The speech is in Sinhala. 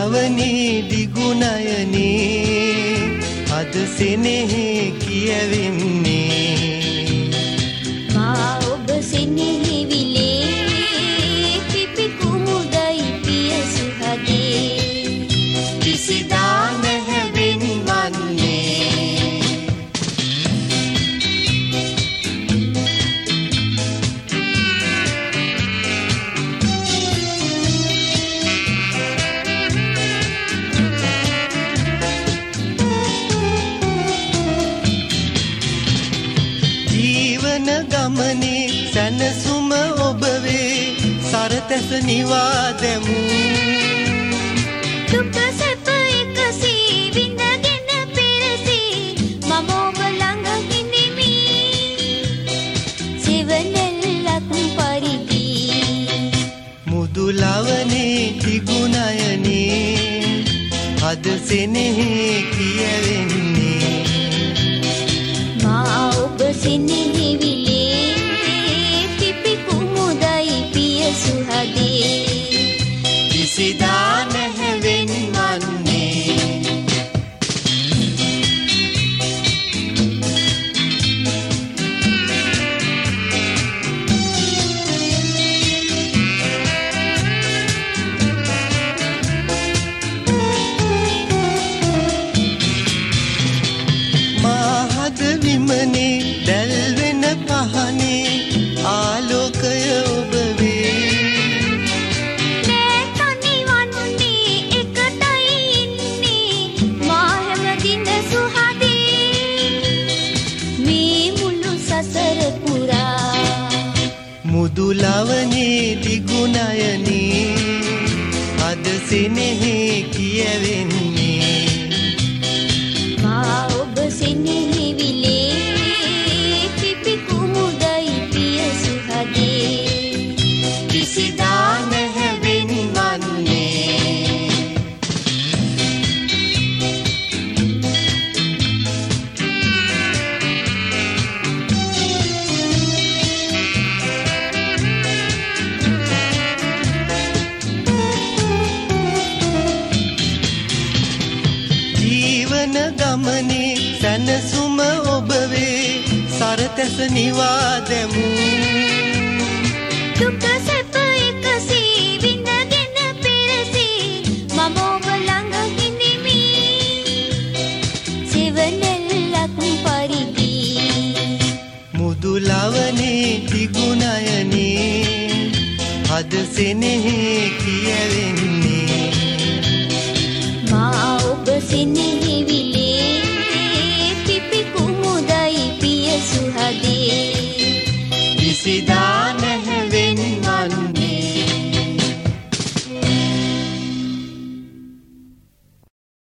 මුදුලවනේ දිගුණයනේ අද සෙනෙහි කියවෙන්නේ මා ඔබ සෙනෙහි විලේ පිපි කුමුදයි පිය සුහදේ කිසිදා නැහැ වෙන්වන්නේ ගමනේ සැනසුම ඔබ වේ සරතැස නිවා දෙමු දුක සැප එකසේ විඳගෙන පෙරසේ මම ඔබ ළඟ හිඳිමි සිවනෙල්ලක් පරිදි මුදුලවනේ දිගුණයනේ අද සෙනෙහි කියවෙන්නේ මා ඔබ සෙනෙහි සුහදේ කිසිදා නැහැ වෙන්වන්නේ මා හද විමනේ දැල්වෙන පහනේ ආලෝකය ඔබ වේ මුදුලවනේ දිගුණයනේ අද සෙනෙහි කියවෙන්නේ මා ඔබ සෙනෙහි විලේ පිපි කුමුදයි පිය සුහදේ කිසිදා නැහැ වෙන්වන්නේ ගමනේ සැනසුම ඔබ වේ සරතැස නිවා දෙමු දුක සැප එකසේ විඳගෙන පෙරසේ මම ඔබ ළඟ හිඳිමි සිවනෙල්ලක් පරිදි මුදුලවනේ දිගුණයනේ අද සෙනෙහි කියවෙන්නේ මා ඔබ සෙනෙහි විලේ පිපි කුමුදයි පිය සුහදේ කිසිදා